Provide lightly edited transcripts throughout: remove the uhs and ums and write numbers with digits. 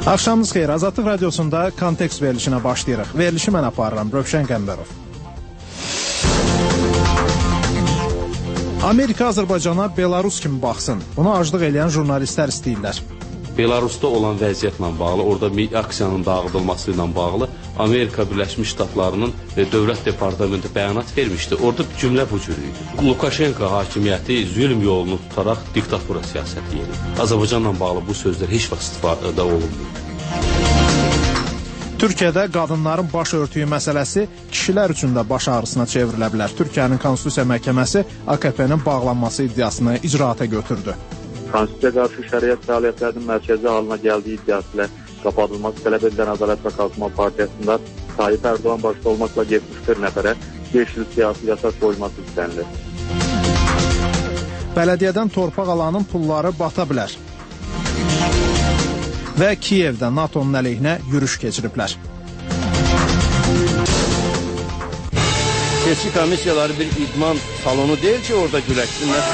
Axşamınız xeyir. Azadlıq Radiosunda kontekst verilişinə başlayırıq. Verilişi mən aparıram, Rövşən Qəmbərov. Amerika Azərbaycana Belarus kimi baxsın. Bunu aclıq eləyən jurnalistlər istəyirlər. Belarusda olan vəziyyətlə bağlı, orada aksiyanın dağıdılması ilə bağlı Amerika Birləşmiş Ştatlarının dövlət departamenti bəyanat vermişdi. Orada cümlə bu cür idi. Lukashenko hakimiyyəti zülm yolunu tutaraq diktatura siyasəti yeri. Azərbaycanla bağlı bu sözlər heç vaxt istifada olunmuyor. Türkiyədə qadınların baş örtüyü məsələsi kişilər üçün də baş ağrısına çevrilə bilər. Türkiyənin Konstitusiya Məhkəməsi AKP-nin bağlanması iddiasını icraata götürdü. Konstitusiya qarşı şəriət fəaliyyətlərinin mərkəzi halına gəldiyi iddiası ilə qapadılması tələb edilən Ədalət və Qalxınma Partiyasında Tayyip Erdoğan başda olmaqla 71 nəfərə 5 il siyasi yasaq qoyulması istənilir. Bələdiyyədən torpaq alanın pulları bata bilər. Və Kiyevdə NATO'nun əleyhinə yürüş keçiriblər. Seçki komissiyaları bir idman salonu deyil ki, orada güləşsinlər.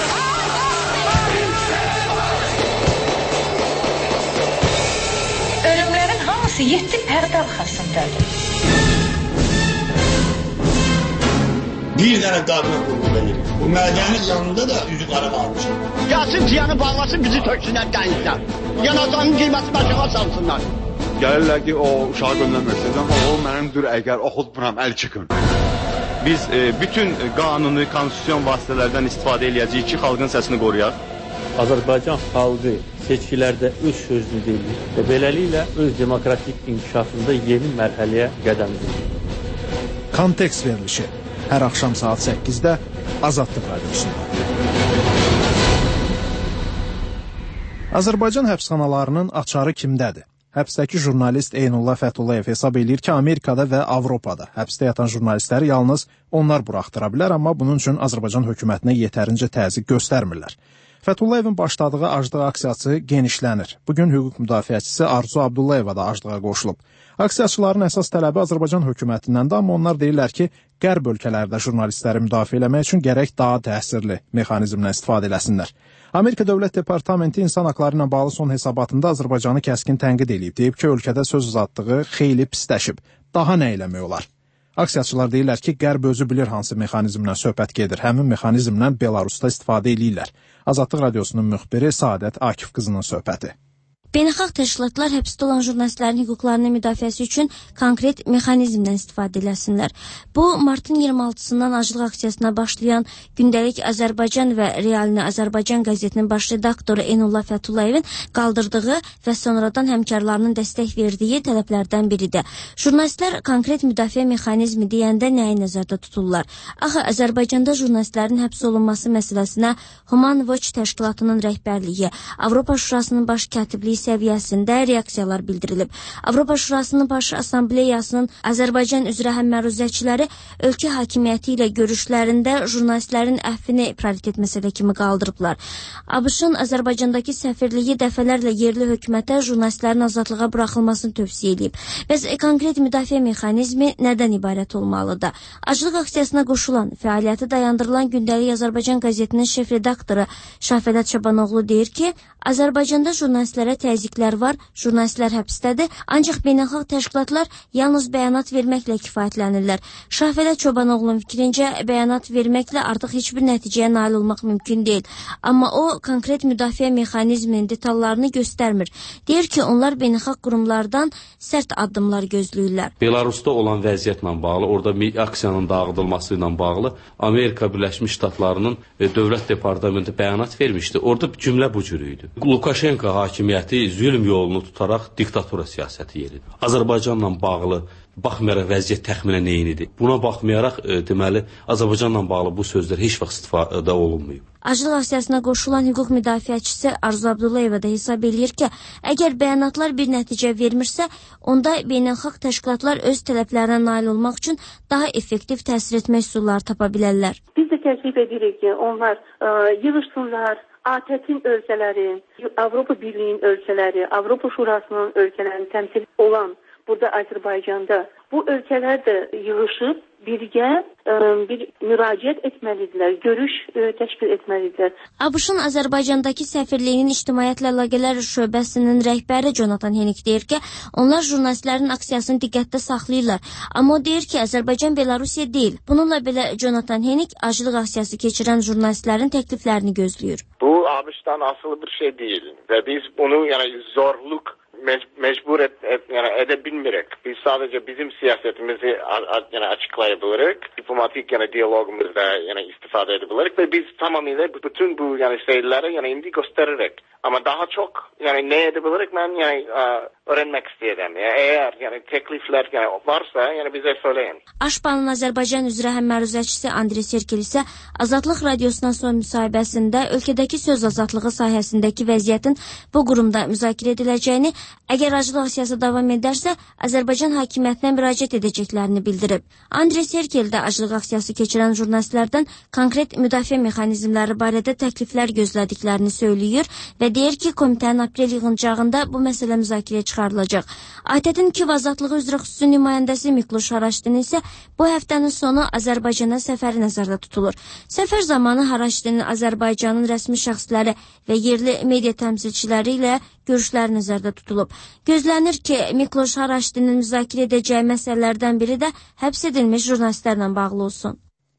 Ölümlərin hamısı 7 pərdə arxasındadır. Bir dənə qadına qulluq edir. Bu mədənin yanında da üzü qara qalmışım. Gəlsin tiyanı bağlasın, bizi töksünlər dənizdən. Yanacağının qiymətini aşağı salsınlar. Gəlirlər ki, o uşağı göndərməksiniz, amma o mənimdir, əgər oxutmuram, əl çıxın. Biz bütün qanuni, konstitusyon vasitələrdən istifadə edəcəyik ki, xalqın səsini qoruyaq. Azərbaycan xalqı seçkilərdə öz sözünü deyir və beləliklə öz demokratik inkişafında yeni mərhələyə qədəm qoyur. Kontekst verilişi hər axşam saat 8-də Azadlıq Radiosunda. Azərbaycan həbsxanalarının açarı kimdədir? Həbsdəki jurnalist Eynullah Fəthullayev hesab edir ki, Amerikada və Avropada həbsdə yatan jurnalistləri yalnız onlar buraxdıra bilər, amma bunun üçün Azərbaycan hökumətinə yetərincə təzyiq göstərmirlər. Fətullayevin başladığı aclıq aksiyası genişlənir. Bugün hüquq müdafiəçisi Arzu Abdullayeva da aclığa qoşulub. Aksiyaçıların əsas tələbi Azərbaycan hökumətindəndir, amma onlar deyirlər ki, qərb ölkələrdə jurnalistləri müdafiə eləmək üçün gərək daha təsirli mexanizmlə istifadə eləsinlər. Amerika Dövlət Departamenti insan haqları ilə bağlı son hesabatında Azərbaycanı kəskin tənqid edib. Deyib ki, ölkədə söz uzatdığı xeyli pisləşib. Daha nə eləmək olar? Aksiyaçılar deyirlər ki, qərb özü bilir hansı mexanizmlə söhbət gedir. Həmin mexanizmlə Belarusda istifadə edirlər. Azadlıq Radiosunun müxbiri Saadət Akif qızının söhbəti. Beynəlxalq təşkilatlar həbsdə olan jurnalistlərin hüquqlarının müdafiəsi üçün konkret mexanizmdən istifadə eləsinlər. Bu, martın 26-sından aclıq aksiyasına başlayan gündəlik Azərbaycan və Realini Azərbaycan qəzetinin baş redaktoru Eynullah Fətullayevin qaldırdığı və sonradan həmkarlarının dəstək verdiyi tələblərdən biridir. Jurnalistlər konkret müdafiə mexanizmi deyəndə nəyi nəzərdə tuturlar? Axı, Azərbaycanda jurnalistlərin həbs olunması məsələsinə Human Watch təşkilatının rəhbərliyi, Avropa Şurasının baş katibliyi səviyyəsində reaksiyalar bildirilib. Avropa Şurasının Baş Assambleyasının Azərbaycan üzrə həmməruzəçiləri ölkə hakimiyyəti ilə görüşlərində jurnalistlərin əffini prioritet məsələ kimi qaldırıblar. ABŞ-ın Azərbaycandakı səfirliyi dəfələrlə yerli hökumətə jurnalistlərin azadlığa buraxılmasını tövsiyə edib. Bəs konkret müdafiə mexanizmi nədən ibarət olmalıdır? Aclıq aksiyasına qoşulan, fəaliyyəti dayandırılan gündəlik Azərbaycan qəzetinin şef redaktoru Şafədat Çabanoğlu deyir ki, Azərbaycanda jurnalistlərə təzyiqlər var, jurnalistlər həbsdədir, ancaq beynəlxalq təşkilatlar yalnız bəyanat verməklə kifayətlənirlər. Şafədat Çobanoğlu'nun fikrincə bəyanat verməklə artıq heç bir nəticəyə nail olmaq mümkün deyil. Amma o, konkret müdafiə mexanizminin detallarını göstərmir. Deyir ki, onlar beynəlxalq qurumlardan sərt addımlar gözləyirlər. Belarusda olan vəziyyətlə bağlı, orada aksiyanın dağıdılması ilə bağlı Amerika Birləşmiş Ştatlarının dövlət departamenti bəyanat vermişdi. Orada cümlə bu cür idi. Lukashenko hakimiyyəti zülm yolunu tutaraq diktatura siyasəti yeridir. Azərbaycanla bağlı baxmayaraq vəziyyət təxminən eynidir. Buna baxmayaraq deməli Azərbaycanla bağlı bu sözlər heç vaxt istifadə olunmayıb. Aclıq aksiyasına qoşulan hüquq müdafiəçisi Arzu Abdullayeva da hesab edir ki, əgər bəyanatlar bir nəticə vermirsə, onda beynəlxalq təşkilatlar öz tələblərinə nail olmaq üçün daha effektiv təsir etmək üsulları tapa bilərlər. Biz də təklif edirik ki, onlar yığışsınlar. ATƏT-in ölkələri, Avropa Birliyinin ölkələri, Avropa Şurasının ölkələrini təmsil olan burada Azərbaycanda bu ölkələr də yığışıb birgə bir müraciət etməlidirlər, görüş təşkil etməlidirlər. ABŞ-ın Azərbaycandakı səfirliyinin ictimaiyyətlə əlaqələr şöbəsinin rəhbəri Jonathan Henik deyir ki, onlar jurnalistlərin aksiyasını diqqətdə saxlayırlar. Amma o deyir ki, Azərbaycan Belarusiya deyil. Bununla belə Jonathan Henik aclıq aksiyası keçirən jurnalistlərin təkliflərini gözləyir. Bu ABŞ-dan asılı bir şey deyil və biz bunu zorluq mecbur edebilmirik. Biz sadece bizim siyasetimizi açıklayabilirik. Diplomatik diyalogumuzda istifade edebiliriz ve biz tamamıyla bütün bu şeyleri indi gösteririk. Ama daha çok ne edebiliriz ben öğrenmek istedim. Eğer teklifler varsa bize söyleyin. Aşpanın Azərbaycan üzrə həmməruzəçisi Andrey Serkel isə Azadlıq Radiosuna son müsahibəsində ölkədəki söz azadlığı sahəsindəki vəziyyətin bu qurumda müzakirə ediləcəyini, əgər aclıq aksiyası davam edərsə, Azərbaycan hakimiyyətinə müraciət edəcəklərini bildirib. Andrey Serkel də aclıq aksiyası keçirən jurnalistlərdən konkret müdafiə mexanizmləri barədə təkliflər gözlədiklərini söyləyir və deyir ki, komitənin aprel yığıncağında bu məsələ müzakirəyə çıxarılacaq. ATƏT-in Kiyev azadlığı üzrə xüsusi nümayəndəsi Mikloş Haraşdinin isə bu həftənin sonu Azərbaycana səfəri nəzərdə tutulur. Səfər zamanı Haraşdinin Azərbaycanın rəsmi şəxsləri və yerli media təmsilçiləri ilə görüşlər nəzərdə tutulub. Gözlənir ki, Mikloş Haraşdinin müzakirə edəcəyi məsələlərdən biri də həbs edilmiş jurnalistlərlə bağlı olsun.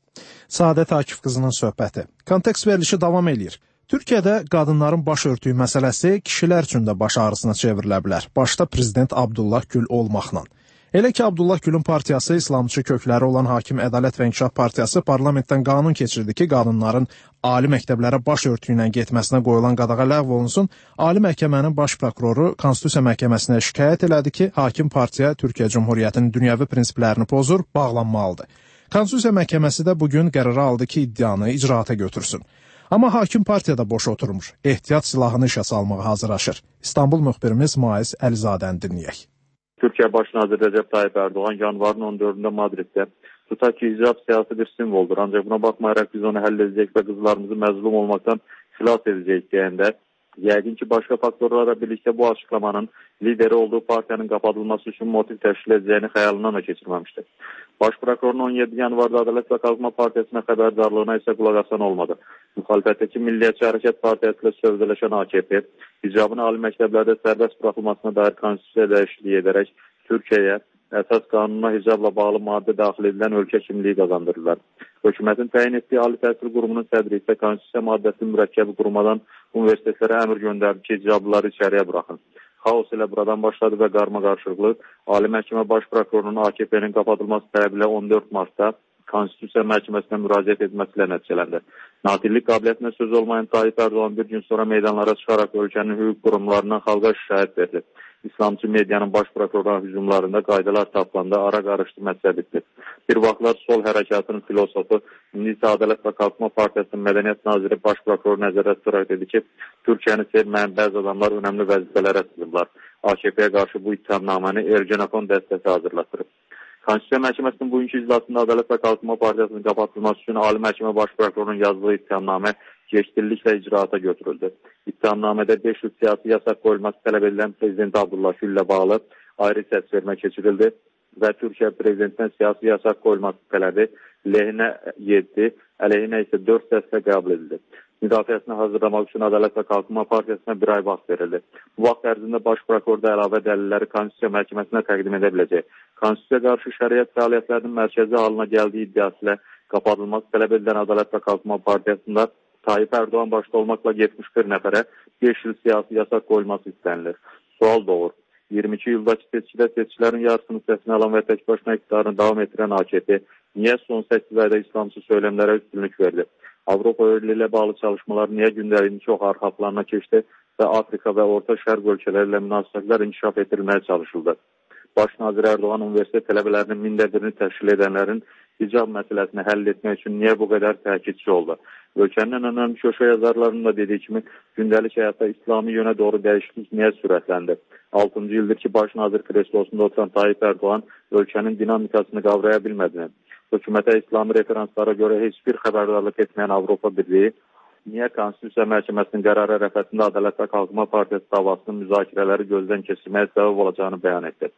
Səadət Akif qızının söhbəti. Kontekst verilişi davam edir. Türkiyədə qadınların baş örtüyü məsələsi kişilər üçün də baş ağrısına çevrilə bilər. Başda prezident Abdullah Gül olmaqla. Elə ki, Abdullah Gülün partiyası İslamçı kökləri olan Hakim Ədalət və İnkişaf Partiyası parlamentdən qanun keçirdi ki, qadınların ali məktəblərə baş örtüyü ilə getməsinə qoyulan qadağa ləğv olunsun. Ali məhkəmənin baş prokuroru Konstitusiya məhkəməsinə şikayət elədi ki, hakim partiya Türkiyə Cumhuriyyətinin dünyəvi prinsiplərini pozur, bağlanmalıdır. Konstitusiya məhkəməsi də bugün qərara aldı ki, iddianı icraata götürsün. Amma hakim partiyada boş oturmur. Ehtiyat silahını işə salmağa hazırlaşır. İstanbul müxbirimiz Mais Əlizadəni dinləyək. Türkiye Baş Naziri Recep Tayyip Erdoğan yanvarın 14'ünde Madrid'de tutar ki icra siyasi bir simvoldur. Ancak buna bakmayarak biz onu halledecek ve kızlarımızı mezlum olmaktan xilas edeceğiz diyende yəqin ki başka faktörlerle birlikte bu açıklamanın lideri olduğu partiyanın kapatılması için motiv teşkil edeceğini xəyalından da geçirmemiştir. Baş prokurorun 17 yanvarda Adalet ve Kalkınma Partiyasına xəbərdarlığına ise qulaq asan olmadı. Müxalifətdəki Milliyetçi Hərəkət Partiyası ilə sövdələşən AKP, icabın ali məktəblərdə sərbəst buraxılmasına dair konstitusiya dəyişikliyi edərək Türkiyəyə əsas qanununa hicabla bağlı maddə daxil edilən ölkə kimliyi qazandırırlar. Hökumətin təyin etdiyi ali təhsil qurumunun sədri isə konstitusiya maddəsi mürəkkəbi qurumadan universitetlərə əmr göndərdi ki, icablıları içəriyə buraxın. Xaos ilə buradan başladı və qarma-qarşılıqlı Ali Məhkəmə Baş Prokurorunun AKP-nin kapatılması tələbilə 14 martda Konstitusiya Məhkəməsinə müraciət etməsilə nəticələndi. Natillik qabiliyyətinə söz olmayan Tayyip Erdoğan bir gün sonra meydanlara çıxaraq ölkənin hüquq qurumlarından xalqa şikayət verdi. İslamçı medianın baş prokuroruna hücumlarında qaydalar tapılanda ara qarışdı məsələ bitdi. Bir vaxtlar sol hərəkatının filosofu, indi isə Ədalət və Qalkınma Partiyasının Mədəniyyət Naziri baş prokuror nəzərdə tutaraq dedi ki, Türkiyəni sevməyən bəzi adamlar önəmli vəzifələrə sızıblar. AKP-yə qarşı bu ittihamnaməni Ergenekon dəstəsi hazırlatdırıb. Konstitusiya Məhkəməsinin bugünkü iclasında Ədalət və Qalkınma Partiyasının kapatılması üçün Ali Məhkəmə Baş Prokurorunun yazdığı ittihamnamə gecikdiriliklə icraata götürüldü. İttihamnamədə 5 il siyasi yasaq qoyulması tələb edilən Prezident Abdullah Gül ilə bağlı ayrı səsvermə keçirildi və Türkiyə Prezidentinə siyasi yasaq qoyulması tələbi lehinə 7, əleyhinə isə 4 səslə qəbul edildi. Müdafiəsini hazırlamaq üçün Ədalət və Qalkınma Partiyasına bir ay vaxt verildi. Bu vaxt ərzində baş prokuror da əlavə dəlilləri Konstitusiya Məhkəməsinə təqdim edə biləcək. Konstitusiya qarşı şəriət fəaliyyətlərinin mərkəzi halına gəldiyi iddiası ilə kapatılması tələb edilən Ədalət və Qalkınma Partiyasında Tayyip Erdoğan başda olmakla 71 nəfərə 5 yıl siyasi yasak koyulması istənilir. Sual doğur. 22 yıldakı seçkidə seçkilərin yarısını səsini alan və tək başına iktidarını davam etdirən AKP niyə son 8 ayda İslamçı söylemlərə üstünlük verdi? Avropa Birliyi ilə bağlı çalışmalar niyə gündəliyin çox arxa planına keçdi və Afrika və Orta Şərq ölkələri ilə münasibətlər inkişaf etdirilməyə çalışıldı? Baş nazir Erdoğan universitet tələbələrinin mində birini təşkil edənlərin icab məsələsini həll etmək üçün niyə bu qədər təkidçi oldu? Ölkənin önəmli köşə yazarlarının da dediyi kimi gündəlik həyatda İslami yönə doğru dəyişiklik niyə sürətləndi? 6-cı ildir ki, baş nazir kreslosunda oturan Tayyip Erdoğan ölkənin dinamikasını qavraya bilmədi. Hökumətə İslami referanslara görə heç bir xəbərdarlıq etməyən Avropa Birliyi niyə Konstitusiya Məhkəməsinin qərarı ərəfəsində Ədalət və Qalkınma Partiyası davasının müzakirələri gözdən keçirməyə səbəb olacağını bəyan etdi.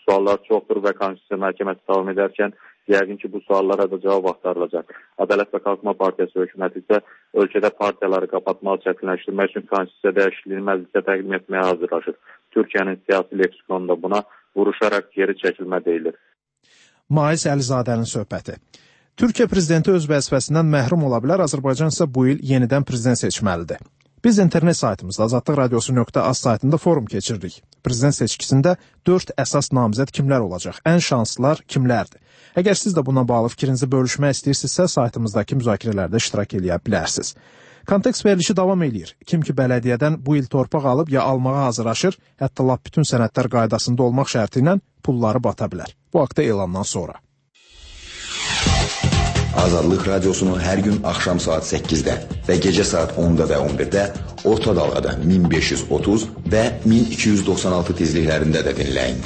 suallar çoxdur və Konstitusiya Məhkəməsi davam edərkən yəqin ki, bu suallara da cavab axtarılacaq. Ədalət və Qalkınma Partiyası hökuməti isə ölkədə partiyaları qapatmağı çətinləşdirmək üçün Konstitusiya dəyişikliyini məclisə təqdim etməyə hazırlaşır. Türkiyənin siyasi leksikonunda buna vuruşaraq geri çəkilmə deyilir. Mais Əlizadənin söhbəti. Türkiyə prezidenti öz vəzifəsindən məhrum ola bilər, Azərbaycan isə bu il yenidən prezident seçməlidir. Biz internet saytımızda azadlıqradiosu.az saytında forum keçiririk. Prezident seçkisində 4 əsas namizəd kimlər olacaq? Ən şanslılar kimlərdir? Əgər siz də buna bağlı fikrinizi bölüşmək istəyirsinizsə, saytımızdakı müzakirələrdə iştirak edə bilərsiniz. Kontekst verilişi davam eləyir. Kim ki bələdiyyədən bu il torpaq alıb ya almağa hazırlaşır, hətta lap bütün sənədlər qaydasında olmaq şərti ilə pulları bata bilər. Bu haqda elandan sonra. Azadlıq Radiosunu hər gün axşam saat 8-də və gecə saat 10-da və 11-də orta dalğada 1530 və 1296 tezliklərində də dinləyin.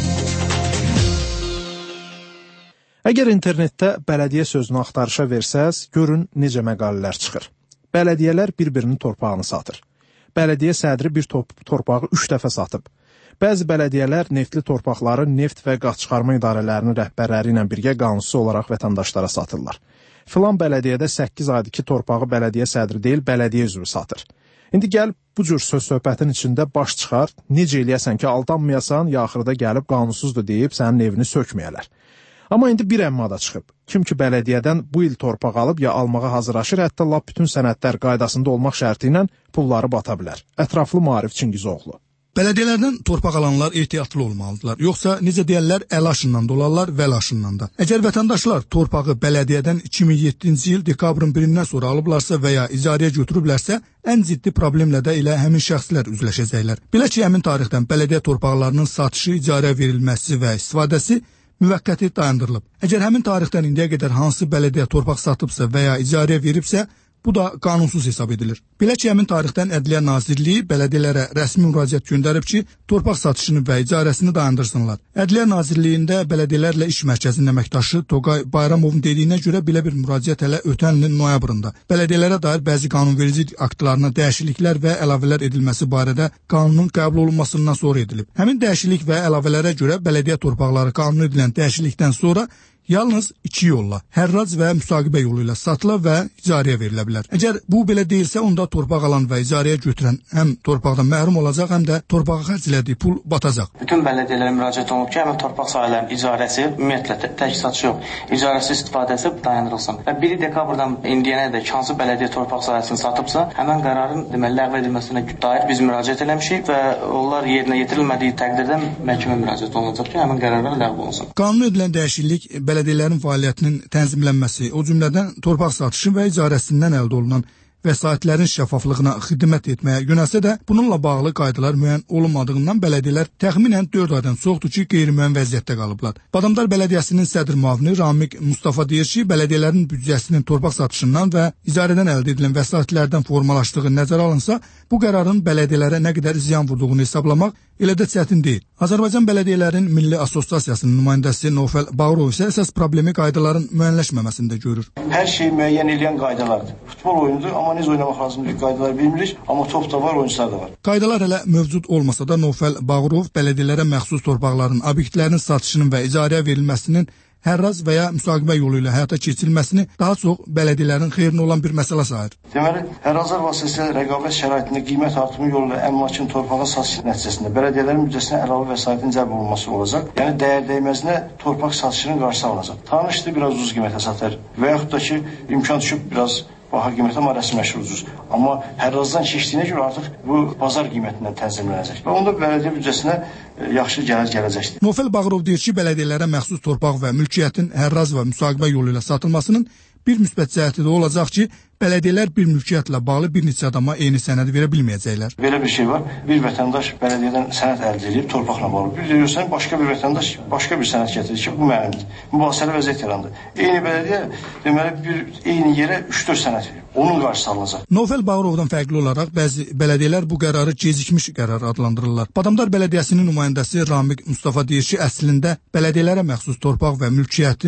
Əgər internetdə bələdiyyə sözünü axtarışa versəz, görün necə məqalələr çıxır. Bələdiyyələr bir-birinin torpağını satır. Bələdiyyə sədri bir torpağı 3 dəfə satıb. Bəzi bələdiyyələr neftli torpaqları neft və qaz çıxarma idarələrinin rəhbərləri ilə birgə qanunsuz olaraq vətəndaşlara satırlar. Filan bələdiyyədə 8 aydır ki, torpağı bələdiyyə sədri deyil, bələdiyyə üzvü satır. İndi gəl bu cür söz-söhbətin içində baş çıxar, necə eləyəsən ki, aldanmayasan, ya axırda gəlib qanunsuzdur deyib sənin evini sökməyələr. Amma indi bir əmmada çıxıb. Kim ki bələdiyyədən bu il torpaq alıb ya almağa hazırlaşır, hətta lap bütün sənədlər qaydasında olmaq şərti ilə pulları bata bilər. Ətraflı Maarif Çingizoğlu. Bələdiyələrdən torpaq alanlar ehtiyatlı olmalıdırlar. Yoxsa necə deyərlər, əl aşından dolarlar, vəl aşından da. Əgər vətəndaşlar torpağı bələdiyyədən 2007-ci il dekabrın 1-dən sonra alıblarsa və ya icarəyə götürüblərsə, ən ciddi problemlə də elə həmin şəxslər üzləşəcəklər. Belə ki, həmin tarixdən bələdiyyə torpaqlarının satışı, icarəyə verilməsi və istifadəsi müvəqqəti dayandırılıb. Əgər həmin tarixdən indiyə qədər hansı bələdiyyə torpaq satıbsa və ya icarəyə veribsə, bu da qanunsuz hesab edilir. Belə ki, həmin tarixdən Ədliyyə Nazirliyi bələdiyyələrə rəsmi müraciət göndərib ki, torpaq satışını və icarəsini dayandırsınlar. Ədliyyə Nazirliyində bələdiyyələrlə iş mərkəzinin əməkdaşı Toğay Bayramovun dediyinə görə belə bir müraciət hələ ötən ilin noyabrında. Bələdiyyələrə dair bəzi qanunverici aktlarına dəyişikliklər və əlavələr edilməsi barədə qanunun qəbul olunmasından sonra edilib. Həmin dəyişiklik və əlavələrə görə bələdiyyə torpaqları qanun edilən dəyişiklikdən sonra yalnız 2 yolla, hərrac və müsaqibə yolu ilə satıla və icarəyə verilə bilər. Əgər bu belə deyilsə, onda torpaq alan və icarəyə götürən həm torpaqdan məhrum olacaq, həm də torpağa xərclədiyi pul batacaq. Bütün bələdiyyələrə müraciət olunub ki, həmin torpaq sahələrinin icarəsi, ümumiyyətlə tək satışı yox, icarəsi istifadəsi dayandırılsın. Və 1 dekabrdan indiyənədək hansı bələdiyyə torpaq sahəsini satıbsa, həmin qərarın deməli ləğv edilməsinə dair biz müraciət eləmişik və onlar yerinə yetirilmədiyi təqdirdə məhkəmə müraciət olunacaq ki, həmin qərarlar ləğv olunsun. Qanun edilən dəyişiklik bələdiyyələrin fəaliyyətinin tənzimlənməsi, o cümlədən torpaq satışı və icarəsindən əldə olunan vəsaitlərin şəffaflığına xidmət etməyə yönəlsə də, bununla bağlı qaydalar müəyyən olunmadığından bələdiyyələr təxminən 4 aydan çoxdur ki, qeyri-müəyyən vəziyyətdə qalıblar. Badamdar Bələdiyyəsinin sədr müavini Ramik Mustafa deyir ki, bələdiyyələrin büdcəsinin torpaq satışından və icarədən əldə edilən vəsaitlərdən formalaşdığı nəzərə alınsa, bu qərarın bələdiyyələrə nə qədər ziyan vurduğunu hesablamaq elə də çətin deyil. Azərbaycan Bələdiyyələrin Milli Assosiasiyasının nümayəndəsi Nofəl Bağırov isə əsas problemi qaydaların müəyyənləşməməsində görür. Hər şey müəyyən edən qaydalardır. Futbol oyunudur, amma necə oynamaq lazımdır qaydaları bilmirik, amma top da var, oyunçular da var. Qaydalar hələ mövcud olmasa da Nofəl Bağırov bələdiyyələrə məxsus torpaqların obyektlərinin satışının və icarəyə verilməsinin hərraz və ya müsaqibə yolu ilə həyata keçirilməsini daha çox bələdiyyələrin xeyrinə olan bir məsələ sayır. Deməli, hərrazlar vasitəsilə rəqabət şəraitində qiymət artımı yolu ilə əmlakın torpağa satışı nəticəsində bələdiyyələrin büdcəsinə əlavə vəsaitin cəlb olunması olacaq. Yəni dəyər dəyməzinə torpaq satışının qarşısı alınacaq. Tanışdır, biraz ucuz qiymətə satar və yaxud da ki, imkan düşüb biraz baha qiymətə, amma rəsmiləşir ucuz. Amma hərrazdan keçdiyinə görə artıq bu bazar qiymətindən tənzimlənəcək. Və onda bələdiyyə büdcəsinə yaxşı gələcəkdir. Nofəl Bağırov deyir ki, bələdiyyələrə məxsus torpaq və mülkiyyətin hərraz və müsaqibə yolu ilə satılmasının bir müsbət cəhəti də olacaq ki, bələdiyyələr bir mülkiyyətlə bağlı bir neçə adama eyni sənəd verə bilməyəcəklər. Belə bir şey var. Bir vətəndaş bələdiyyədən sənəd əldə edib torpaqla bağlı. Bir deyirsən, başqa bir vətəndaş başqa bir sənəd gətirir ki, bu mənimdir. Mübahisəli vəziyyət yarandı. Eyni bələdiyyə deməli eyni yerə 3-4 sənəd verir. Onun qarşısı alınacaq. Nofəl Bağırovdan fərqli olaraq bəzi bələdiyyələr bu qərarı gecikmiş qərar adlandırırlar. Badamdar Bələdiyyəsinin nümayəndəsi Ramik Mustafa deyir ki, əslində bələdiyyələrə məxsus torpaq və mülkiyyətin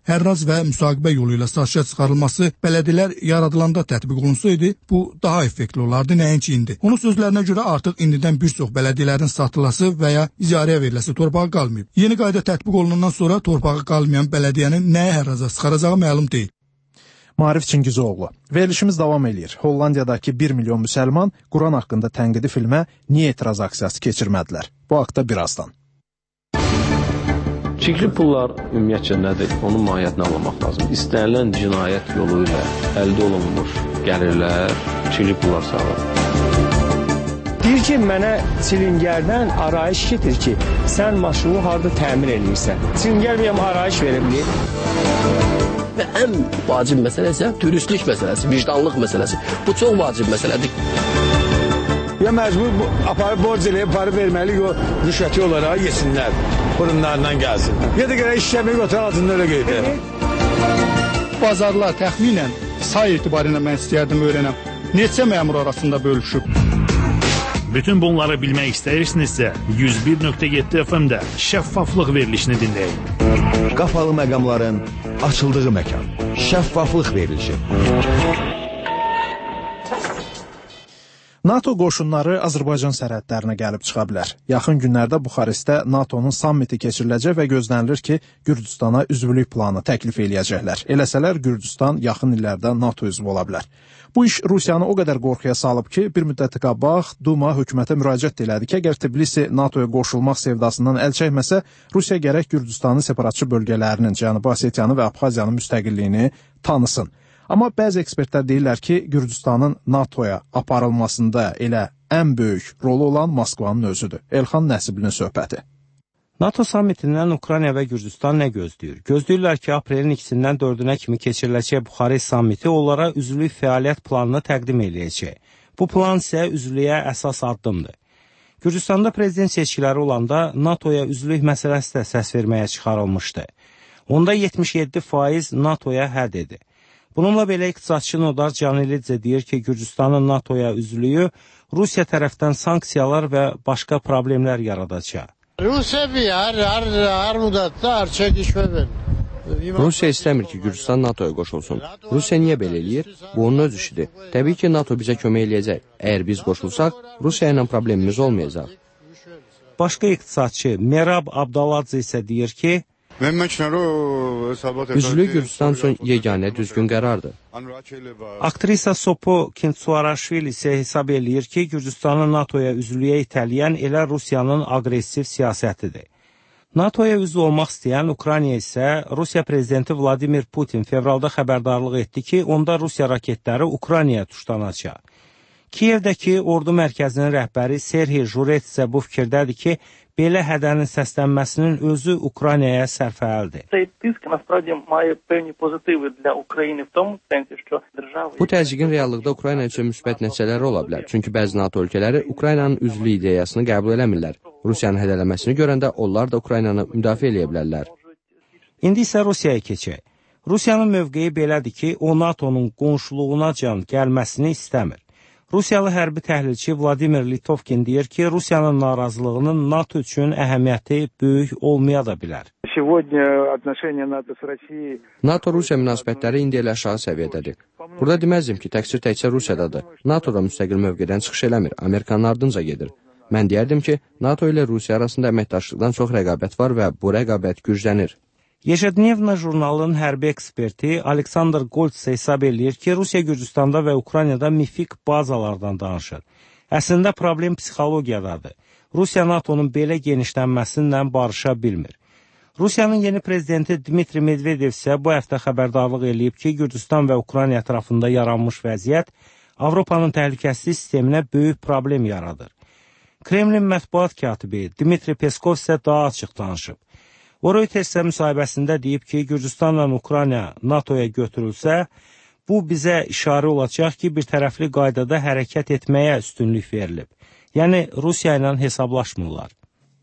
hərraz və müsahibə yolu ilə satışa çıxarılması bələdiyyələr yaradılanda tətbiq olunsaydı, bu daha effektli olardı, nəinki indi. Onun sözlərinə görə artıq indidən bir çox bələdiyyələrin satılası və ya icarəyə veriləsi torpağı qalmayıb. Yeni qayda tətbiq olunandan sonra torpağı qalmayan bələdiyyənin nəyə hərraza çıxaracağı məlum deyil. Maarif Çingizoğlu. Verilişimiz davam edir. Hollandiyadakı 1 milyon müsəlman Quran haqqında tənqidi filmə niyə etiraz aksiyası keçirmədilər? Bu haqda birazdan. Çirkli pullar ümumiyyətcə nədir? Onun mahiyyətini anlamaq lazım. İstənilən cinayət yolu ilə əldə olunmuş gəlirlər çirkli pullar sağlar. Deyir ki, mənə çilingərdən arayış getir ki, sən maşını harada təmir edirsən. Çilingər benim arayış verimli. Və ən vacib məsələ isə dürüstlük məsələsi, vicdanlıq məsələsi. Bu çox vacib məsələdir. Ya məcbur aparıb borc eləyib, para verməliyik, o rüşvəti olaraq yesinlər, burunlarından gəlsin. Ya da görə işləmək otur altında öyle qeydir. Bazarlar təxminən say etibarıyla mən istəyərdim öyrənəm. Neçə məmur arasında bölüşüb? Bütün bunları bilmək istəyirsinizsə 101.7 FM-də şəffaflıq verilişini dinləyin. Qapalı məqamların açıldığı məkan. Şəffaflıq verilişi. NATO qoşunları Azərbaycan sərhədlərinə gəlib çıxa bilər. Yaxın günlərdə Buxarestdə NATO'nun sammiti keçiriləcək və gözlənilir ki, Gürcüstana üzvlük planı təklif eləyəcəklər. Eləsələr, Gürcüstan yaxın illərdə NATO üzvü ola bilər. Bu iş Rusiyanı o qədər qorxuya salıb ki, bir müddət qabaq Duma hökumətə müraciət elədi ki, əgər Tbilisi NATO'ya qoşulmaq sevdasından əl çəkməsə, Rusiya gərək Gürcüstanın separatçı bölgələrinin, Cənubi Osetiyanı və Abxaziyanın müstəqilliyini tanısın. Amma bəzi ekspertlər deyirlər ki, Gürcüstanın NATO'ya aparılmasında elə ən böyük rolu olan Moskvanın özüdür. Elxan Nəsiblinin söhbəti. NATO sammitindən Ukrayna və Gürcüstan nə gözləyir? Gözləyirlər ki, aprelin 2-dən 4-nə kimi keçiriləcək Buxarest sammiti onlara üzvlük fəaliyyət planını təqdim eləyəcək. Bu plan isə üzvlüyə əsas addımdır. Gürcüstanda prezident seçkiləri olanda NATO'ya üzvlük məsələsi də səs verməyə çıxarılmışdı. Onda 77% NATO'ya hə dedi. Bununla belə iqtisadçı Nodar Canilidze deyir ki, Gürcüstanın NATO'ya üzvlüyü Rusiya tərəfdən sanksiyalar və başqa problemlər yaradacaq. Rusiya istəmir ki, Gürcüstan NATO'ya qoşulsun. Rusiya niyə belə eləyir? Bu onun öz işidir. Təbii ki, NATO bizə kömək eləyəcək. Əgər biz qoşulsaq, Rusiya ilə problemimiz olmayacaq. Başqa iqtisadçı Merab Abdaladze isə deyir ki, üzvlük Gürcüstan üçün yeganə düzgün qərardır. Aktrisa Sopo Kintsuaraşvili isə hesab eləyir ki, Gürcüstanın NATO'ya üzvlüyə itələyən elə Rusiyanın aqressiv siyasətidir. NATO'ya üzv olmaq istəyən Ukrayna isə Rusiya prezidenti Vladimir Putin fevralda xəbərdarlıq etdi ki, onda Rusiya raketləri Ukraynaya tuşlanacaq. Kiyevdəki ordu mərkəzinin rəhbəri Serhiy Juret isə bu fikirdədir ki, belə hədənin səslənməsinin özü Ukraynaya sərfəəldir. Bu təzyiqin reallıqda Ukrayna üçün müsbət nəticələri ola bilər. Çünki bəzi NATO ölkələri Ukraynanın üzvlük ideyasını qəbul eləmirlər. Rusiyanın hədələməsini görəndə onlar da Ukraynanı müdafiə eləyə bilərlər. İndi isə Rusiyaya keçək. Rusiyanın mövqeyi belədir ki, o NATO'nun qonşuluğuna can gəlməsini istəmir. Rusiyalı hərbi təhlilçi Vladimir Litovkin deyir ki, Rusiyanın narazılığının NATO üçün əhəmiyyəti böyük olmaya da bilər. NATO-Rusiya münasibətləri indi elə aşağı səviyyədədir. Burada deməzdim ki, təqsir təkcə Rusiyadadır. NATO da müstəqil mövqedən çıxış eləmir, Amerikanın ardınca gedir. Mən deyərdim ki, NATO ilə Rusiya arasında əməkdaşlıqdan çox rəqabət var və bu rəqabət güclənir. Yeşednevna jurnalının hərbi eksperti Aleksandr Goltz hesab eləyir ki, Rusiya Gürcüstanda və Ukraynada mifik bazalardan danışır. Əslində problem psixologiyadadır. Rusiya NATO'nun belə genişlənməsindən barışa bilmir. Rusiyanın yeni prezidenti Dmitri Medvedev isə bu həftə xəbərdarlıq eləyib ki, Gürcüstan və Ukrayna ətrafında yaranmış vəziyyət Avropanın təhlükəsizlik sisteminə böyük problem yaradır. Kremlin mətbuat katibi Dmitri Peskov isə daha açıq danışıb. O Reuters müsahibəsində deyib ki, Gürcüstanla Ukrayna NATO'ya götürülsə, bu bizə işarə olacaq ki, bir tərəfli qaydada hərəkət etməyə üstünlük verilib. Yəni, Rusiya ilə hesablaşmırlar.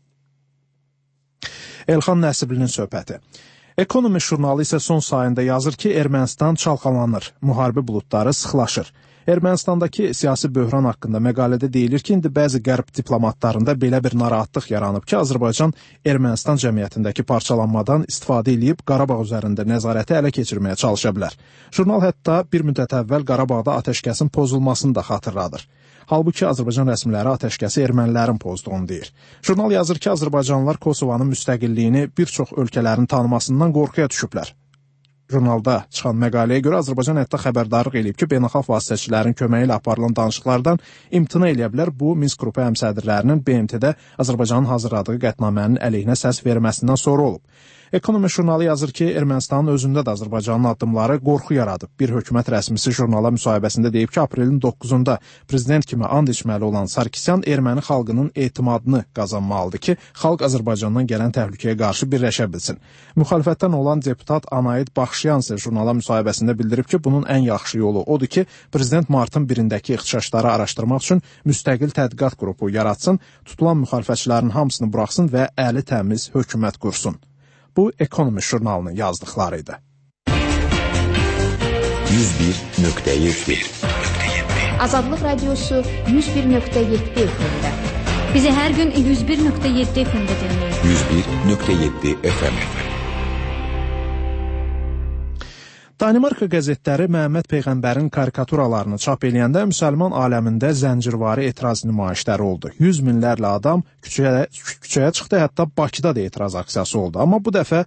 Elxan Nəsiblinin söhbəti. Ekonomi jurnalı isə son sayında yazır ki, Ermənistan çalxalanır, müharibə buludları sıxlaşır. Ermənistandakı siyasi böhran haqqında məqalədə deyilir ki, indi bəzi qərb diplomatlarında belə bir narahatlıq yaranıb ki, Azərbaycan Ermənistan cəmiyyətindəki parçalanmadan istifadə edib Qarabağ üzərində nəzarəti ələ keçirməyə çalışa bilər. Jurnal hətta bir müddət əvvəl Qarabağda atəşkəsin pozulmasını da xatırladır. Halbuki Azərbaycan rəsmiləri atəşkəsi ermənilərin pozduğunu deyir. Jurnal yazır ki, Azərbaycanlılar Kosovanın müstəqilliyini bir çox ölkələrin tanımasından qorxuya düşüblər. Jurnalda çıxan məqaləyə görə Azərbaycan hətta xəbərdarlıq edib ki, beynəlxalq vasitəçilərin köməyi ilə aparılan danışıqlardan imtina edə bilər. Bu, Minsk qrupu həmsədrlərinin BMT-də Azərbaycanın hazırladığı qətnamənin əleyhinə səs verməsindən sonra olub. Ekonomi jurnalı yazır ki, Ermənistanın özündə də Azərbaycanın addımları qorxu yaradıb. Bir hökumət rəsmisi jurnala müsahibəsində deyib ki, aprelin 9-da prezident kimi and içməli olan Sarkisyan erməni xalqının etimadını qazanmalıdır ki, xalq Azərbaycandan gələn təhlükəyə qarşı birləşə bilsin. Müxalifətdən olan deputat Anaid Baxşyan isə jurnala müsahibəsində bildirib ki, bunun ən yaxşı yolu odur ki, prezident martın 1-dəki ixtişaşları araşdırmaq üçün müstəqil tədqiqat qrupu yaratsın, tutulan müxalifətçilərin hamısını buraxsın və əli təmiz hökumət qursun. Bu, Ekonomi jurnalının yazdıqlarıydı. 101.7 Azadlıq Radiosu 101.7 FM-də. Bizi hər gün 101.7 FM-də dinləyin. 101.7 FM. Danimarka qəzetləri Məhəmməd Peyğəmbərin karikaturalarını çap eləyəndə müsəlman aləmində zəncirvari etiraz nümayişləri oldu. 100 minlərlə adam küçəyə çıxdı, hətta Bakıda da etiraz aksiyası oldu. Amma bu dəfə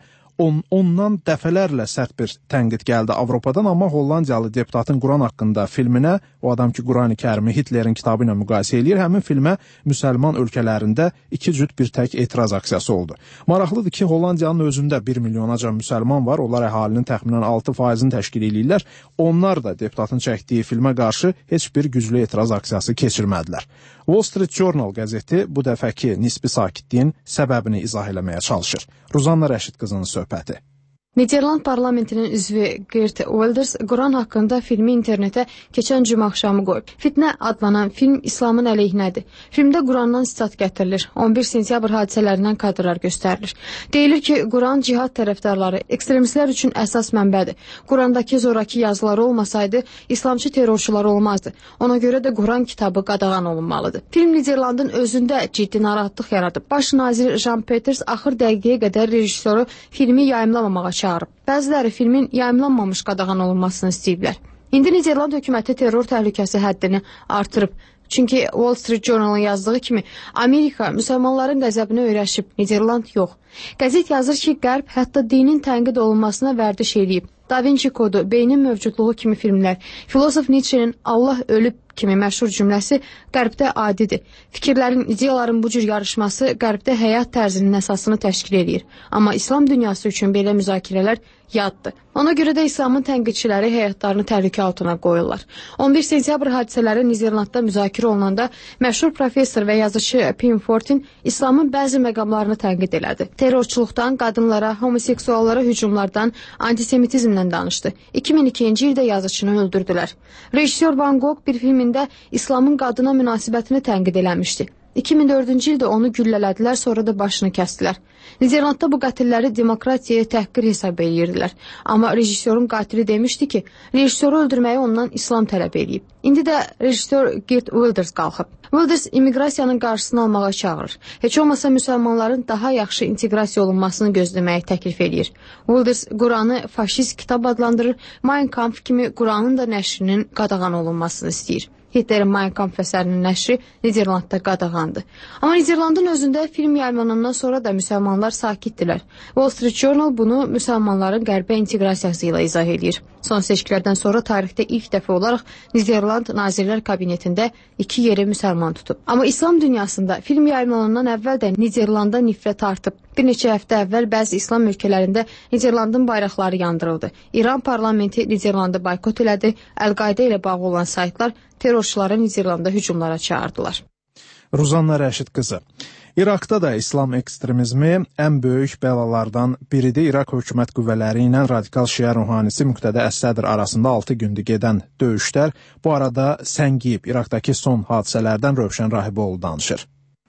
ondan dəfələrlə sərt bir tənqid gəldi Avropadan, amma Hollandiyalı deputatın Quran haqqında filminə, o adam ki, Qurani Kərimi Hitlerin kitabı ilə müqayisə eləyir, həmin filmə müsəlman ölkələrində iki cüt bir tək etiraz aksiyası oldu. Maraqlıdır ki, Hollandiyanın özündə 1 milyonaca müsəlman var, onlar əhalinin təxminən 6%-ni təşkil edirlər. Onlar da deputatın çəkdiyi filmə qarşı heç bir güclü etiraz aksiyası keçirmədilər. Wall Street Journal qəzeti bu dəfəki nisbi sakitliyin səbəbini izah eləməyə çalışır. Ruzanna Rəşid qızının söhbəti. Niderland parlamentinin üzvü Geert Wilders Quran haqqında filmi internetə keçən cümə axşamı qoyub. Fitnə adlanan film İslamın əleyhinədir. Filmdə Qurandan sitat gətirilir. 11 sentyabr hadisələrindən kadrlar göstərilir. Deyilir ki, Quran cihad tərəfdarları, ekstremistlər üçün əsas mənbədir. Qurandakı zoraki yazılar olmasaydı, İslamçı terrorçular olmazdı. Ona görə də Quran kitabı qadağan olunmalıdır. Film Niderlandın özündə ciddi narahatlıq yaradıb. Baş nazir Jan Peters axır dəqiqəyə qədər rejissoru filmi yayımlamamağa çağırıb. Bəziləri filmin yayımlanmamış qadağan olunmasını istəyiblər. İndi Niderland hökuməti terror təhlükəsi həddini artırıb. Çünki Wall Street Journal'ın yazdığı kimi Amerika müsəlmanların qəzəbinə öyrəşib, Niderland yox. Qəzet yazır ki, Qərb hətta dinin tənqid olunmasına vərdiş eləyib. Da Vinci kodu, beynin mövcudluğu kimi filmlər, filosof Nietzsche'nin Allah ölüb kimi məşhur cümləsi Qərbdə adidir. Fikirlərin, ideyaların bu cür yarışması Qərbdə həyat tərzinin əsasını təşkil edir. Amma İslam dünyası üçün belə müzakirələr yaddır. Ona görə də İslamın tənqidçiləri həyatlarını təhlükə altına qoyurlar. 11 sentyabr hadisələri Niderlandda müzakirə olunanda məşhur professor və yazıcı Pim Fortin İslamın bəzi məqamlarını tənqid elədi. Terrorçuluqdan, qadınlara, homoseksuallara hücumlardan, antisemitizmdən danışdı. 2002-ci ildə yazıçını öldürdülər. Rejissor Van Gogh bir filmində İslamın qadına münasibətini tənqid eləmişdi. 2004-cü ildə onu güllələdilər, sonra da başını kəstilər. Niderlandda bu qatilləri demokratiyaya təhqir hesab edirdilər. Amma rejissorun qatili demişdi ki, rejissoru öldürməyi ondan İslam tələb edib. İndi də rejissor Geert Wilders qalxıb. Wilders immiqrasiyanın qarşısını almağa çağırır. Heç olmasa müsəlmanların daha yaxşı inteqrasiya olunmasını gözləməyi təklif edir. Wilders Quranı faşist kitab adlandırır, Mein Kampf kimi Quranın da nəşrinin qadağan olunmasını istəyir. Hitlerin Mein Kampf əsərinin nəşri Niderlandda qadağandır. Amma Niderlandın özündə film yayımlanandan sonra da müsəlmanlar sakitdilər. Wall Street Journal bunu müsəlmanların qərbə inteqrasiyası ilə izah edir. Son seçkilərdən sonra tarixdə ilk dəfə olaraq Niderland Nazirlər Kabinetində 2 yeri müsəlman tutub. Amma İslam dünyasında film yayımlanandan əvvəl də Niderlanda nifrət artıb. Bir neçə həftə əvvəl bəzi İslam ölkələrində Niderlandın bayraqları yandırıldı. İran parlamenti Niderlandı boykot elədi. Əl-Qayda ilə bağlı olan saytlar terrorçulara Niderlanda hücumlara çağırdılar. Ruzanna Rəşid qızı. İraqda da İslam ekstremizmi ən böyük bəlalardan biridir. İraq hökumət qüvvələri ilə radikal şiə ruhanisi Müqtədə Əs-Sədr arasında 6 gündür gedən döyüşlər bu arada səngiyib. İraqdakı son hadisələrdən Rövşən Rahiboğlu danışır.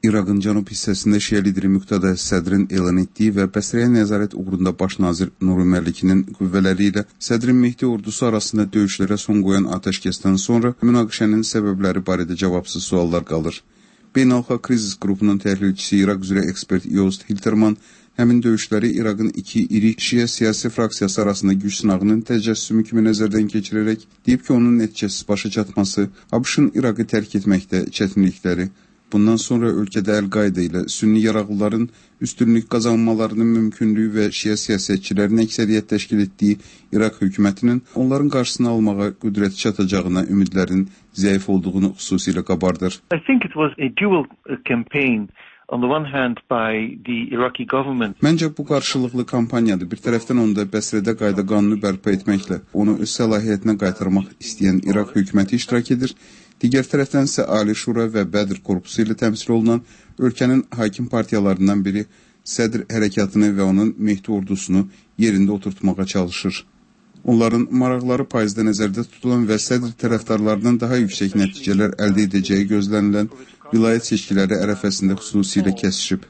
İraqın cənub hissəsində Şiə lideri Müqtada Sədrin elan etdiyi və Bəsrəyə nəzarət uğrunda baş nazir Nuri Məlikinin qüvvələri ilə Sədrin Mehdi ordusu arasında döyüşlərə son qoyan atəşkəsdən sonra münaqişənin səbəbləri barədə cavabsız suallar qalır. Beynəlxalq Krizis qrupunun təhlilçisi İraq üzrə ekspert Yost Hilterman həmin döyüşləri İraqın iki iri Şiə siyasi fraksiyası arasında güc sınağının təcəssümü kimi nəzərdən keçirərək deyib ki, onun nəticəsiz başa çatması ABŞ-ın İraqı tərk etməkdə çətinlikləri, bundan sonra ölkədə Əl-Qayda ilə sünni yaraqlıların üstünlük qazanmalarının mümkünlüyü və Şiə siyasətçilərin əksəriyyət təşkil etdiyi İraq hökumətinin onların qarşısını almağa qüdrəti çatacağına ümidlərin zəif olduğunu xüsusilə qabardır. I think it was a dual campaign. On the one hand by the Iraqi government. Məncə bu qarşılıqlı kampaniyadır. Bir tərəfdən onda Bəsrədə qayda qanunu bərpa etməklə onu öz səlahiyyətinə qaytarmaq istəyən İraq hökuməti iştirak edir. Digər tərəfdən isə Ali Şura və Bədr korpusu ilə təmsil olunan ölkənin hakim partiyalarından biri Sədr hərəkatını və onun Mehdi ordusunu yerində oturtmağa çalışır. Onların maraqları payızda nəzərdə tutulan və Sədr tərəfdarlarından daha yüksək nəticələr əldə edəcəyi gözlənilən vilayət seçkiləri ərəfəsində xüsusilə kəsişib.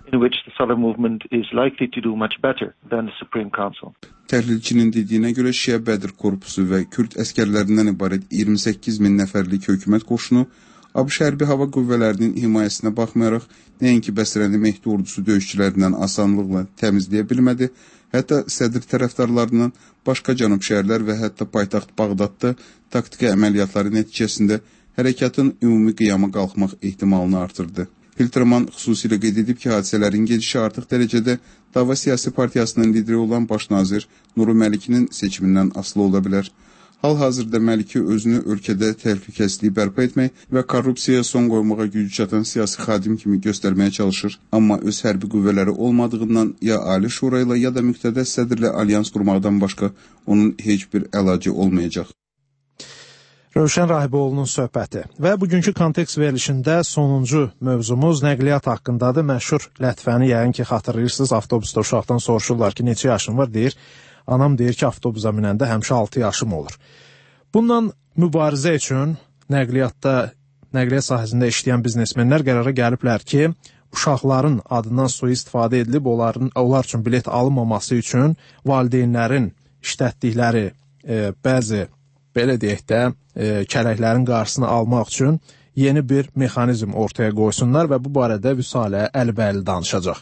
Təhlilçinin dediyinə görə Şiə Bədr korpusu və Kürd əskərlərindən ibarət 28 min nəfərlik hökumət qoşunu ABŞ hərbi hava qüvvələrinin himayəsinə baxmayaraq nəinki Bəsrəni Mehdi ordusu döyüşçülərindən asanlıqla təmizləyə bilmədi, hətta Sədr tərəfdarlarının başqa cənub şəhərlər və hətta paytaxt Bağdadda taktiki əməliyyatları nəticəsində hərəkatın ümumi qiyama qalxmaq ehtimalını artırdı. Hilterman xüsusilə qeyd edib ki, hadisələrin gedişi artıq dərəcədə Dava Siyasi Partiyasının lideri olan baş nazir Nuri Məlikinin seçimindən asılı ola bilər. Hal-hazırda Məliki özünü ölkədə təhlükəsizliyi bərpa etmək və korrupsiyaya son qoymağa gücü çatan siyasi xadim kimi göstərməyə çalışır. Amma öz hərbi qüvvələri olmadığından ya Ali Şura ilə ya da Müqtədə Sədrlə alyans qurmaqdan başqa onun heç bir əlacı olmayacaq. Rövşən Rahiboğlu'nun söhbəti və bugünkü kontekst verilişində sonuncu mövzumuz nəqliyyat haqqındadır. Məşhur lətifəni yəqin ki, xatırlayırsınız, avtobusda uşaqdan soruşurlar ki, neçə yaşın var, deyir. Anam deyir ki, avtobusa minəndə həmişə 6 yaşım olur. Bununla mübarizə üçün nəqliyyat sahəsində işləyən biznesmenlər qərara gəliblər ki, uşaqların adından sui-istifadə edilib, onlar üçün bilet alınmaması üçün valideynlərin işlətdikləri bəzi belə deyək də, kələklərin qarşısını almaq üçün yeni bir mexanizm ortaya qoysunlar və bu barədə Vüsalə Əlibəyli danışacaq.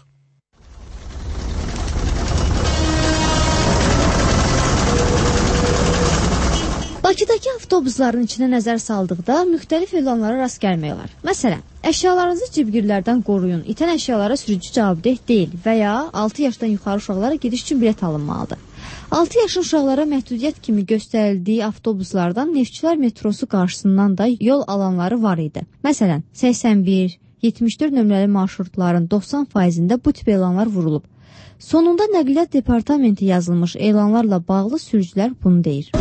Bakıdakı avtobusların içinə nəzər saldıqda müxtəlif elanlara rast gəlmək olar. Məsələn, əşyalarınızı cibgirlərdən qoruyun, itən əşyalara sürücü cavabdeh deyil və ya 6 yaşdan yuxarı uşaqlara gediş üçün bilet alınmalıdır. 6 yaşın uşaqlara məhdudiyyət kimi göstərildiyi avtobuslardan Neftçilər metrosu qarşısından da yol alanları var idi. Məsələn, 81, 74 nömrəli marşrutların 90%-ində bu tip elanlar vurulub. Sonunda Nəqliyyat Departamenti yazılmış elanlarla bağlı sürücülər bunu deyir.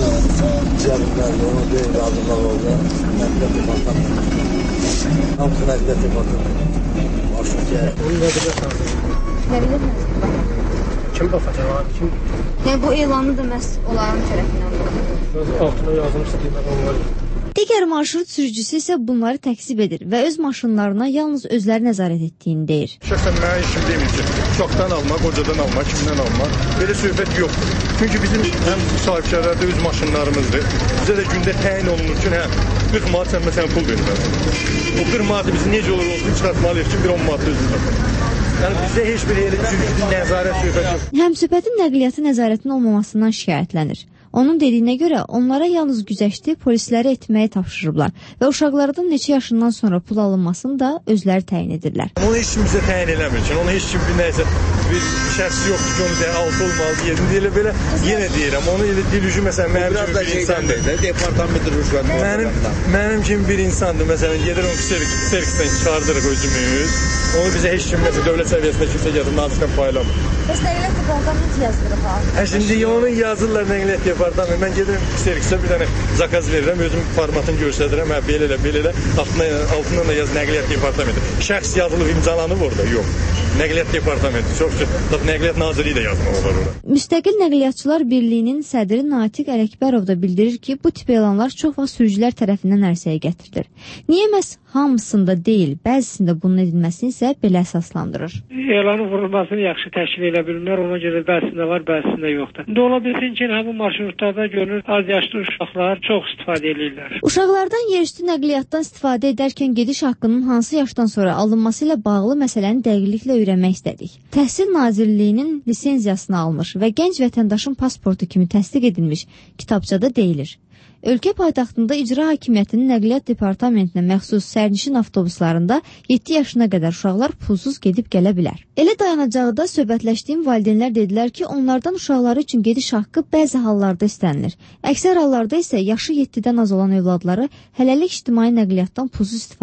Kim baxacaq abi, kim? Yəni bu elanı da məhz onların tərəfindən baxır. Altına yazılmışsa deyilən onlar. Digər marşrut sürücüsü isə bunları təksib edir və öz maşınlarına yalnız özləri nəzarət etdiyini deyir. Şəxsən mənə işim demir ki, uşaqdan alma, qocadan alma, kimdən alma. Belə söhbət yoxdur. Çünki bizim həm sahibkarlarda öz maşınlarımızdır. Bizə də gündə təyin olunur ki, 40 manat sən məsələn pul verirsən. O 40 manatı biz necə olur olsun çıxartmalıyıq ki, bir 10 manat özümüz yapalım. Yəni bizdə heç bir nəzarət söhbət yoxdur. Həmsöhbətin nəqliyyatı nəzarətin olmamasından şikayətlənir. Onun dediyinə görə onlara yalnız güzəşti polisləri etməyi tapşırıblar və uşaqlardan neçə yaşından sonra pul alınmasını da özləri təyin edirlər. Onu heç kim bizə təyin eləmir ki, onu heç kim nəysə bir şəxs yoxdur ki, onu altı olmalı, yerini deyilə belə yenə deyirəm. Onu elə dilücü məsələn mənim kimi bir insandır. Departament rüşvət. Mənim kimi bir insandır. Məsələn, gedir onu servisdən çıxardırıq özümüz. Onu bizə heç kim məsələn dövlət səviyyəsində kimsə gətirib nazirdən paylamır. Bəs nəqliyyat departamenti yazılır ha? Şimdi onu yazırlar nəqliyyat departamenti. Mən gedirəm servisə bir dənə zakaz verirəm, özüm formatını göstərirəm. Hə belə altından da yaz nəqliyyat departamenti. Şəxs yazılıb imzalanıb orada? Yox. Nəqliyyat departamenti. Çox Nəqliyyat Nazirliyi də yazmaq olar ora. Müstəqil Nəqliyyatçılar Birliyinin sədri Natiq Ələkbərov da bildirir ki, bu tip elanlar çox vaxt sürücülər tərəfindən ərsəyə gətirilir. Niyə məhz hamısında deyil, bəzisində bunun edilməsini isə belə əsaslandırır. Elanın vurulmasını yaxşı təşkil edə bilmirlər, ona görə bəzisində var, bəzisində yoxdur. İndi ola bilsin ki, həmin marşrutlarda görünür, az yaşlı uşaqlar çox istifadə edirlər. Uşaqlardan yerüstü nəqliyyatdan istifadə edərkən gediş haqqının hansı yaşdan sonra alınması ilə bağlı məsələni dəqiqliklə öyrənmək istədik. Təhsil Nazirliyinin lisenziyasını almış və gənc vətəndaşın pasportu kimi təsdiq edilmiş kitabçada deyilir. Ölkə paytaxtında icra hakimiyyətinin nəqliyyat departamentinə məxsus sərnişin avtobuslarında 7 yaşına qədər uşaqlar pulsuz gedib gələ bilər. Elə dayanacaqda söhbətləşdiyim valideynlər dedilər ki, onlardan uşaqları üçün gediş haqqı bəzi hallarda istənilir. Əksər hallarda isə yaşı 7-dən az olan övladları hələlik ictimai nəqliyyatdan pulsuz istifadə